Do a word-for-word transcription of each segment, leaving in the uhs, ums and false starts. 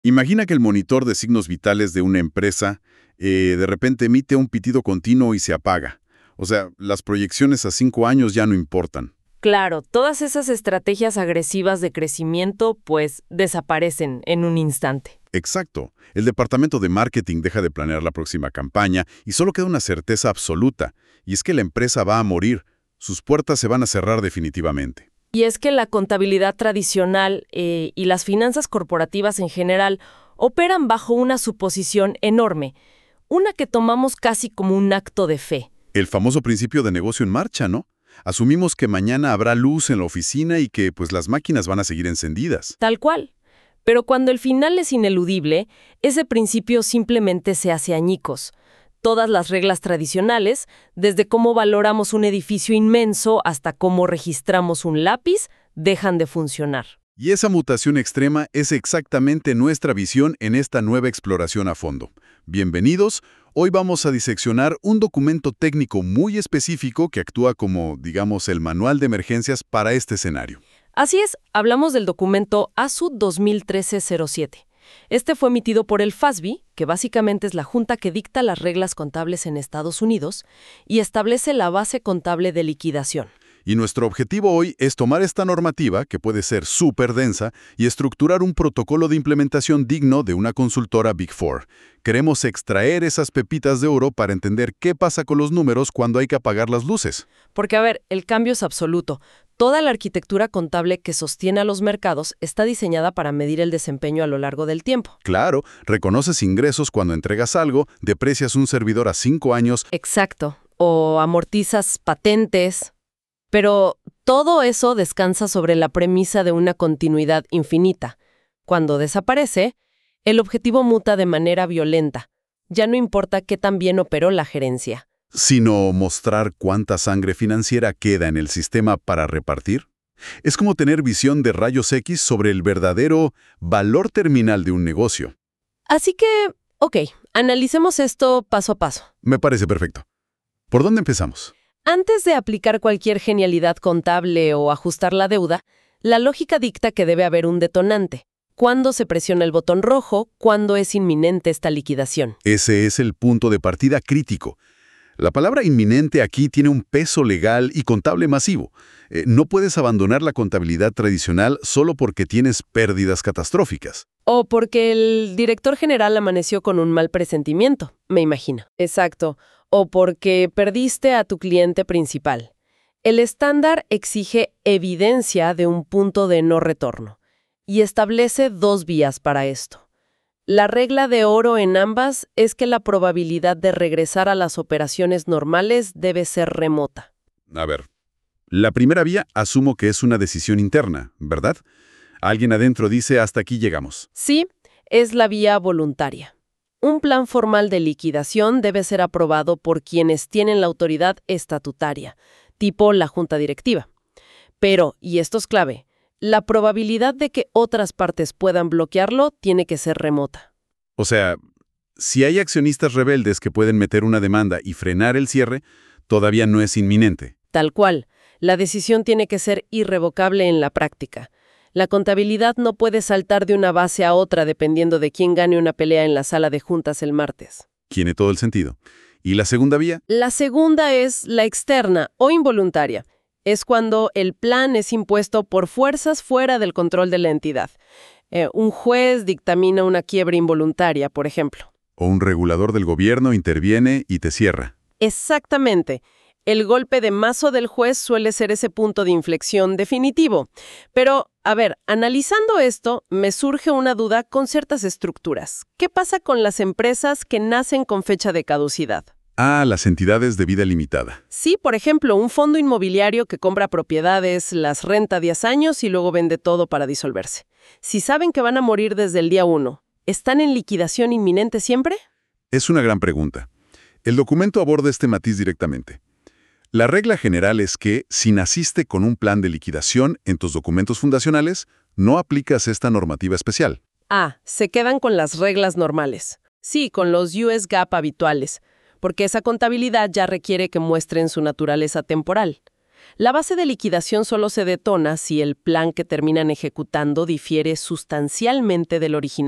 Imagina que el monitor de signos vitales de una empresa eh, de repente emite un pitido continuo y se apaga. O sea, las proyecciones a cinco años ya no importan. Claro, todas esas estrategias agresivas de crecimiento, pues, desaparecen en un instante. Exacto. El departamento de marketing deja de planear la próxima campaña y solo queda una certeza absoluta, y es que la empresa va a morir. Sus puertas se van a cerrar definitivamente. Y es que la contabilidad tradicional eh, y las finanzas corporativas en general operan bajo una suposición enorme, una que tomamos casi como un acto de fe. El famoso principio de negocio en marcha, ¿no? Asumimos que mañana habrá luz en la oficina y que pues las máquinas van a seguir encendidas. Tal cual. Pero cuando el final es ineludible, ese principio simplemente se hace añicos. Todas las reglas tradicionales, desde cómo valoramos un edificio inmenso hasta cómo registramos un lápiz, dejan de funcionar. Y esa mutación extrema es exactamente nuestra visión en esta nueva exploración a fondo. Bienvenidos, hoy vamos a diseccionar un documento técnico muy específico que actúa como, digamos, el manual de emergencias para este escenario. Así es, hablamos del documento A S U dos mil trece cero siete. Este fue emitido por el F A S B, que básicamente es la junta que dicta las reglas contables en Estados Unidos y establece la base contable de liquidación. Y nuestro objetivo hoy es tomar esta normativa, que puede ser súper densa, y estructurar un protocolo de implementación digno de una consultora Big Four. Queremos extraer esas pepitas de oro para entender qué pasa con los números cuando hay que apagar las luces. Porque, a ver, el cambio es absoluto. Toda la arquitectura contable que sostiene a los mercados está diseñada para medir el desempeño a lo largo del tiempo. Claro, reconoces ingresos cuando entregas algo, deprecias un servidor a cinco años. Exacto. O amortizas patentes. Pero todo eso descansa sobre la premisa de una continuidad infinita. Cuando desaparece, el objetivo muta de manera violenta. Ya no importa qué tan bien operó la gerencia. Sino mostrar cuánta sangre financiera queda en el sistema para repartir. Es como tener visión de rayos X sobre el verdadero valor terminal de un negocio. Así que, ok, analicemos esto paso a paso. Me parece perfecto. ¿Por dónde empezamos? Antes de aplicar cualquier genialidad contable o ajustar la deuda, la lógica dicta que debe haber un detonante. ¿Cuándo se presiona el botón rojo? ¿Cuándo es inminente esta liquidación? Ese es el punto de partida crítico. La palabra inminente aquí tiene un peso legal y contable masivo. Eh, no puedes abandonar la contabilidad tradicional solo porque tienes pérdidas catastróficas. O porque el director general amaneció con un mal presentimiento, me imagino. Exacto. O porque perdiste a tu cliente principal. El estándar exige evidencia de un punto de no retorno y establece dos vías para esto. La regla de oro en ambas es que la probabilidad de regresar a las operaciones normales debe ser remota. A ver, la primera vía asumo que es una decisión interna, ¿verdad? Alguien adentro dice hasta aquí llegamos. Sí, es la vía voluntaria. Un plan formal de liquidación debe ser aprobado por quienes tienen la autoridad estatutaria, tipo la junta directiva. Pero, y esto es clave, la probabilidad de que otras partes puedan bloquearlo tiene que ser remota. O sea, si hay accionistas rebeldes que pueden meter una demanda y frenar el cierre, todavía no es inminente. Tal cual, la decisión tiene que ser irrevocable en la práctica. La contabilidad no puede saltar de una base a otra dependiendo de quién gane una pelea en la sala de juntas el martes. Tiene todo el sentido. ¿Y la segunda vía? La segunda es la externa o involuntaria. Es cuando el plan es impuesto por fuerzas fuera del control de la entidad. Eh, un juez dictamina una quiebra involuntaria, por ejemplo. O un regulador del gobierno interviene y te cierra. Exactamente. El golpe de mazo del juez suele ser ese punto de inflexión definitivo. Pero, a ver, analizando esto, me surge una duda con ciertas estructuras. ¿Qué pasa con las empresas que nacen con fecha de caducidad? Ah, las entidades de vida limitada. Sí, por ejemplo, un fondo inmobiliario que compra propiedades, las renta diez años y luego vende todo para disolverse. Si saben que van a morir desde el día uno, ¿están en liquidación inminente siempre? Es una gran pregunta. El documento aborda este matiz directamente. La regla general es que, si naciste con un plan de liquidación en tus documentos fundacionales, no aplicas esta normativa especial. Ah, se quedan con las reglas normales. Sí, con los U S GAAP habituales, porque esa contabilidad ya requiere que muestren su naturaleza temporal. La base de liquidación solo se detona si el plan que terminan ejecutando difiere sustancialmente del original.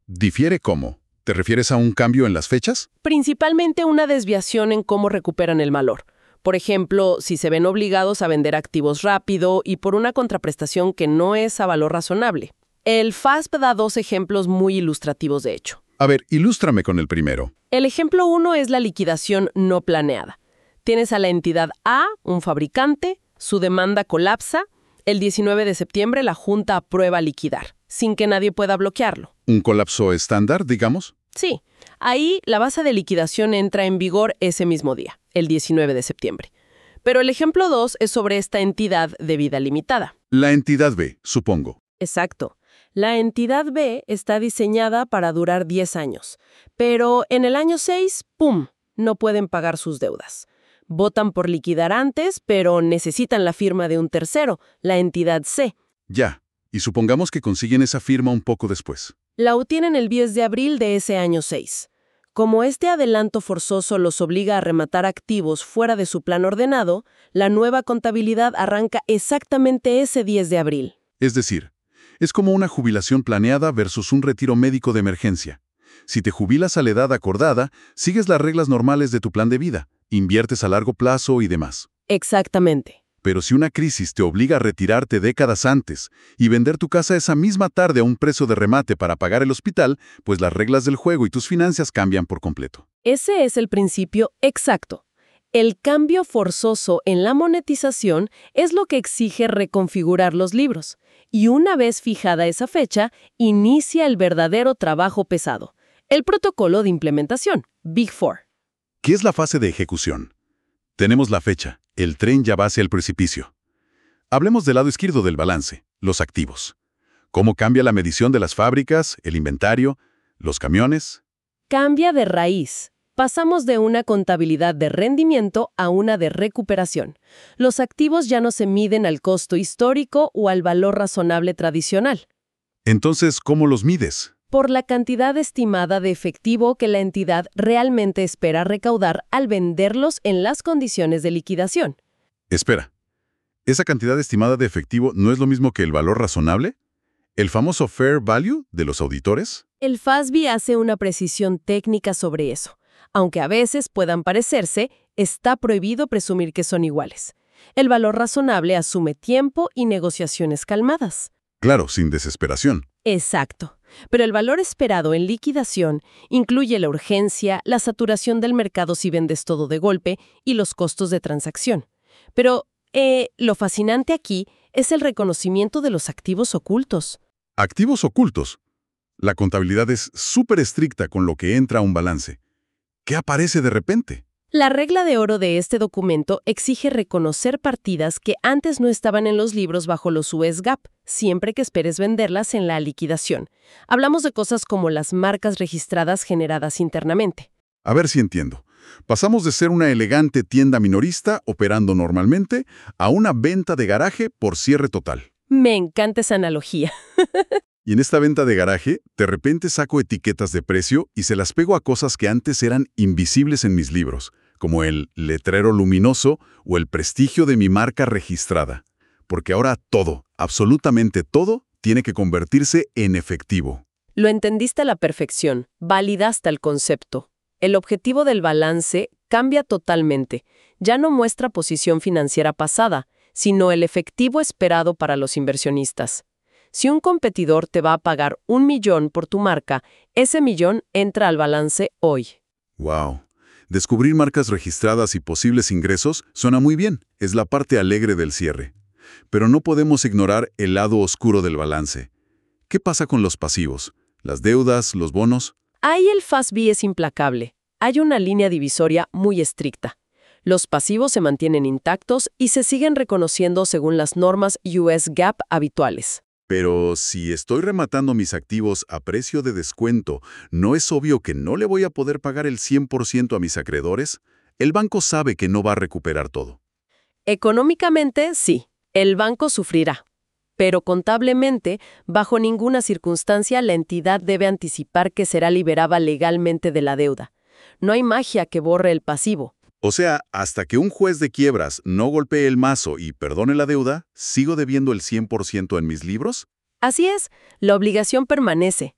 ¿Difiere cómo? ¿Te refieres a un cambio en las fechas? Principalmente una desviación en cómo recuperan el valor. Por ejemplo, si se ven obligados a vender activos rápido y por una contraprestación que no es a valor razonable. El F A S P da dos ejemplos muy ilustrativos, de hecho. A ver, ilústrame con el primero. El ejemplo uno es la liquidación no planeada. Tienes a la entidad A, un fabricante, su demanda colapsa, el diecinueve de septiembre la Junta aprueba liquidar, sin que nadie pueda bloquearlo. ¿Un colapso estándar, digamos? Sí, ahí la base de liquidación entra en vigor ese mismo día, el diecinueve de septiembre. Pero el ejemplo dos es sobre esta entidad de vida limitada. La entidad B, supongo. Exacto. La entidad B está diseñada para durar diez años, pero en el año seis, ¡pum!, no pueden pagar sus deudas. Votan por liquidar antes, pero necesitan la firma de un tercero, la entidad C. Ya, y supongamos que consiguen esa firma un poco después. La obtienen el diez de abril de ese año seis. Como este adelanto forzoso los obliga a rematar activos fuera de su plan ordenado, la nueva contabilidad arranca exactamente ese diez de abril. Es decir, es como una jubilación planeada versus un retiro médico de emergencia. Si te jubilas a la edad acordada, sigues las reglas normales de tu plan de vida, inviertes a largo plazo y demás. Exactamente. Pero si una crisis te obliga a retirarte décadas antes y vender tu casa esa misma tarde a un precio de remate para pagar el hospital, pues las reglas del juego y tus finanzas cambian por completo. Ese es el principio exacto. El cambio forzoso en la monetización es lo que exige reconfigurar los libros. Y una vez fijada esa fecha, inicia el verdadero trabajo pesado, el protocolo de implementación, Big Four. ¿Qué es la fase de ejecución? Tenemos la fecha, el tren ya va hacia el precipicio. Hablemos del lado izquierdo del balance, los activos. ¿Cómo cambia la medición de las fábricas, el inventario, los camiones? Cambia de raíz. Pasamos de una contabilidad de rendimiento a una de recuperación. Los activos ya no se miden al costo histórico o al valor razonable tradicional. Entonces, ¿cómo los mides? Por la cantidad estimada de efectivo que la entidad realmente espera recaudar al venderlos en las condiciones de liquidación. Espera, ¿esa cantidad estimada de efectivo no es lo mismo que el valor razonable? ¿El famoso fair value de los auditores? El F A S B hace una precisión técnica sobre eso. Aunque a veces puedan parecerse, está prohibido presumir que son iguales. El valor razonable asume tiempo y negociaciones calmadas. Claro, sin desesperación. Exacto. Pero el valor esperado en liquidación incluye la urgencia, la saturación del mercado si vendes todo de golpe y los costos de transacción. Pero eh, lo fascinante aquí es el reconocimiento de los activos ocultos. Activos ocultos. La contabilidad es súper estricta con lo que entra a un balance. ¿Qué aparece de repente? La regla de oro de este documento exige reconocer partidas que antes no estaban en los libros bajo los U S GAAP, siempre que esperes venderlas en la liquidación. Hablamos de cosas como las marcas registradas generadas internamente. A ver si entiendo. Pasamos de ser una elegante tienda minorista operando normalmente a una venta de garaje por cierre total. Me encanta esa analogía. Y en esta venta de garaje, de repente saco etiquetas de precio y se las pego a cosas que antes eran invisibles en mis libros, como el letrero luminoso o el prestigio de mi marca registrada. Porque ahora todo, absolutamente todo, tiene que convertirse en efectivo. Lo entendiste a la perfección, validaste el concepto. El objetivo del balance cambia totalmente. Ya no muestra posición financiera pasada, sino el efectivo esperado para los inversionistas. Si un competidor te va a pagar un millón por tu marca, ese millón entra al balance hoy. ¡Wow! Descubrir marcas registradas y posibles ingresos suena muy bien, es la parte alegre del cierre. Pero no podemos ignorar el lado oscuro del balance. ¿Qué pasa con los pasivos? ¿Las deudas, los bonos? Ahí el F A S B es implacable. Hay una línea divisoria muy estricta. Los pasivos se mantienen intactos y se siguen reconociendo según las normas U S GAAP habituales. Pero si estoy rematando mis activos a precio de descuento, ¿no es obvio que no le voy a poder pagar el cien por ciento a mis acreedores? El banco sabe que no va a recuperar todo. Económicamente, sí, el banco sufrirá. Pero contablemente, bajo ninguna circunstancia la entidad debe anticipar que será liberada legalmente de la deuda. No hay magia que borre el pasivo. O sea, hasta que un juez de quiebras no golpee el mazo y perdone la deuda, ¿sigo debiendo el cien por ciento en mis libros? Así es, la obligación permanece.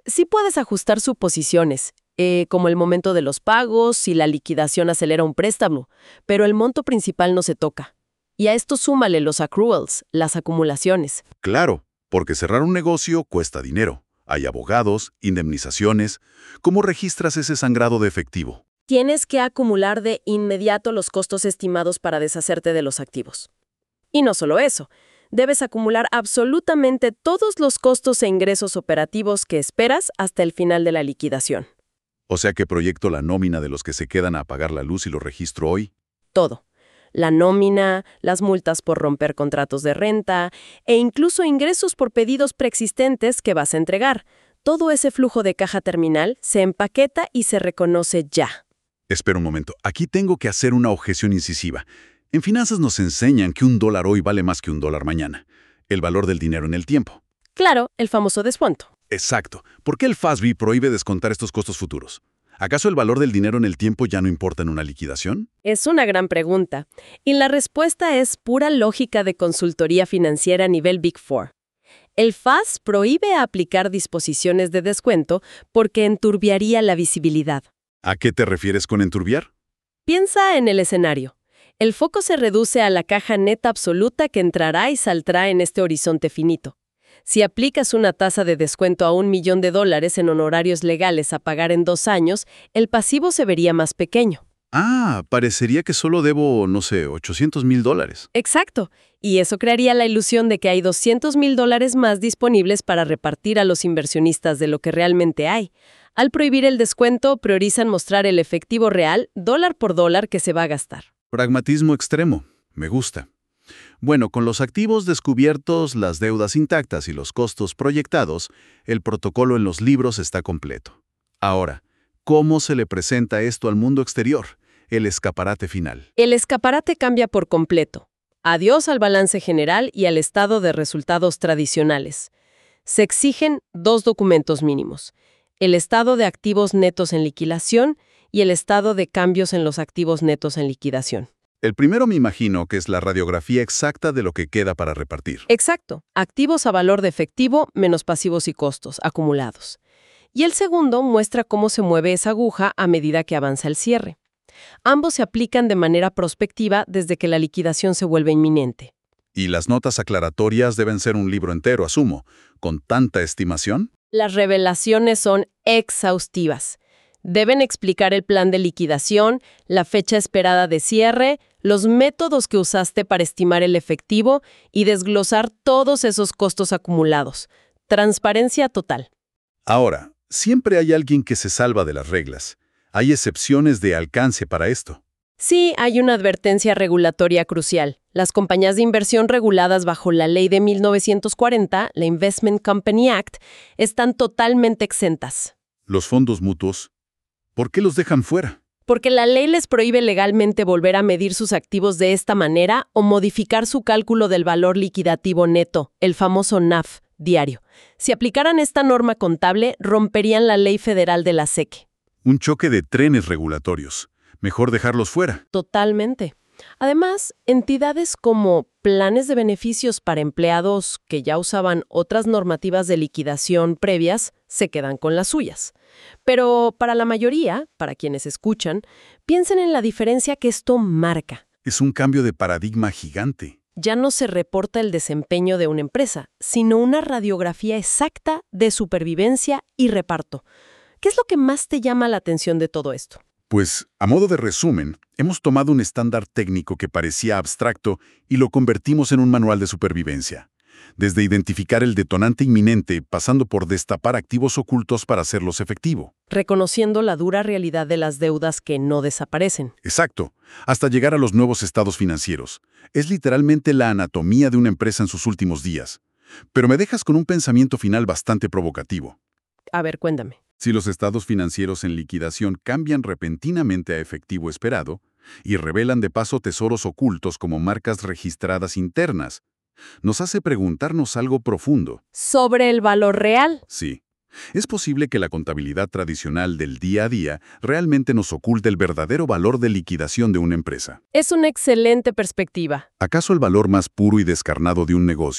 Sí puedes ajustar suposiciones, eh, como el momento de los pagos, si la liquidación acelera un préstamo, pero el monto principal no se toca. Y a esto súmale los accruals, las acumulaciones. Claro, porque cerrar un negocio cuesta dinero. Hay abogados, indemnizaciones. ¿Cómo registras ese sangrado de efectivo? Tienes que acumular de inmediato los costos estimados para deshacerte de los activos. Y no solo eso, debes acumular absolutamente todos los costos e ingresos operativos que esperas hasta el final de la liquidación. O sea que proyecto la nómina de los que se quedan a pagar la luz y lo registro hoy. Todo. La nómina, las multas por romper contratos de renta e incluso ingresos por pedidos preexistentes que vas a entregar. Todo ese flujo de caja terminal se empaqueta y se reconoce ya. Espera un momento, aquí tengo que hacer una objeción incisiva. En finanzas nos enseñan que un dólar hoy vale más que un dólar mañana. El valor del dinero en el tiempo. Claro, el famoso descuento. Exacto. ¿Por qué el F A S B prohíbe descontar estos costos futuros? ¿Acaso el valor del dinero en el tiempo ya no importa en una liquidación? Es una gran pregunta. Y la respuesta es pura lógica de consultoría financiera a nivel Big Four. El F A S prohíbe aplicar disposiciones de descuento porque enturbiaría la visibilidad. ¿A qué te refieres con enturbiar? Piensa en el escenario. El foco se reduce a la caja neta absoluta que entrará y saldrá en este horizonte finito. Si aplicas una tasa de descuento a un millón de dólares en honorarios legales a pagar en dos años, el pasivo se vería más pequeño. Ah, parecería que solo debo, no sé, ochocientos mil dólares. Exacto. Y eso crearía la ilusión de que hay doscientos mil dólares más disponibles para repartir a los inversionistas de lo que realmente hay. Al prohibir el descuento, priorizan mostrar el efectivo real, dólar por dólar, que se va a gastar. Pragmatismo extremo. Me gusta. Bueno, con los activos descubiertos, las deudas intactas y los costos proyectados, el protocolo en los libros está completo. Ahora, ¿cómo se le presenta esto al mundo exterior? El escaparate final. El escaparate cambia por completo. Adiós al balance general y al estado de resultados tradicionales. Se exigen dos documentos mínimos: el estado de activos netos en liquidación y el estado de cambios en los activos netos en liquidación. El primero me imagino que es la radiografía exacta de lo que queda para repartir. Exacto. Activos a valor de efectivo menos pasivos y costos acumulados. Y el segundo muestra cómo se mueve esa aguja a medida que avanza el cierre. Ambos se aplican de manera prospectiva desde que la liquidación se vuelve inminente. Y las notas aclaratorias deben ser un libro entero, asumo. ¿Con tanta estimación? Las revelaciones son exhaustivas. Deben explicar el plan de liquidación, la fecha esperada de cierre, los métodos que usaste para estimar el efectivo y desglosar todos esos costos acumulados. Transparencia total. Ahora, siempre hay alguien que se salva de las reglas. Hay excepciones de alcance para esto. Sí, hay una advertencia regulatoria crucial. Las compañías de inversión reguladas bajo la ley de mil novecientos cuarenta, la Investment Company Act, están totalmente exentas. Los fondos mutuos, ¿por qué los dejan fuera? Porque la ley les prohíbe legalmente volver a medir sus activos de esta manera o modificar su cálculo del valor liquidativo neto, el famoso N A V diario. Si aplicaran esta norma contable, romperían la ley federal de la S E C. Un choque de trenes regulatorios. Mejor dejarlos fuera. Totalmente. Además, entidades como planes de beneficios para empleados que ya usaban otras normativas de liquidación previas se quedan con las suyas. Pero para la mayoría, para quienes escuchan, piensen en la diferencia que esto marca. Es un cambio de paradigma gigante. Ya no se reporta el desempeño de una empresa, sino una radiografía exacta de supervivencia y reparto. ¿Qué es lo que más te llama la atención de todo esto? Pues, a modo de resumen, hemos tomado un estándar técnico que parecía abstracto y lo convertimos en un manual de supervivencia. Desde identificar el detonante inminente, pasando por destapar activos ocultos para hacerlos efectivo. Reconociendo la dura realidad de las deudas que no desaparecen. Exacto, hasta llegar a los nuevos estados financieros. Es literalmente la anatomía de una empresa en sus últimos días. Pero me dejas con un pensamiento final bastante provocativo. A ver, cuéntame. Si los estados financieros en liquidación cambian repentinamente a efectivo esperado y revelan de paso tesoros ocultos como marcas registradas internas, nos hace preguntarnos algo profundo. ¿Sobre el valor real? Sí. ¿Es posible que la contabilidad tradicional del día a día realmente nos oculte el verdadero valor de liquidación de una empresa? Es una excelente perspectiva. ¿Acaso el valor más puro y descarnado de un negocio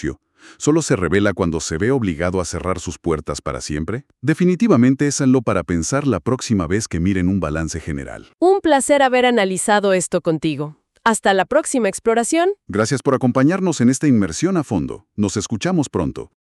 ¿Solo se revela cuando se ve obligado a cerrar sus puertas para siempre? Definitivamente es algo para pensar la próxima vez que miren un balance general. Un placer haber analizado esto contigo. Hasta la próxima exploración. Gracias por acompañarnos en esta inmersión a fondo. Nos escuchamos pronto.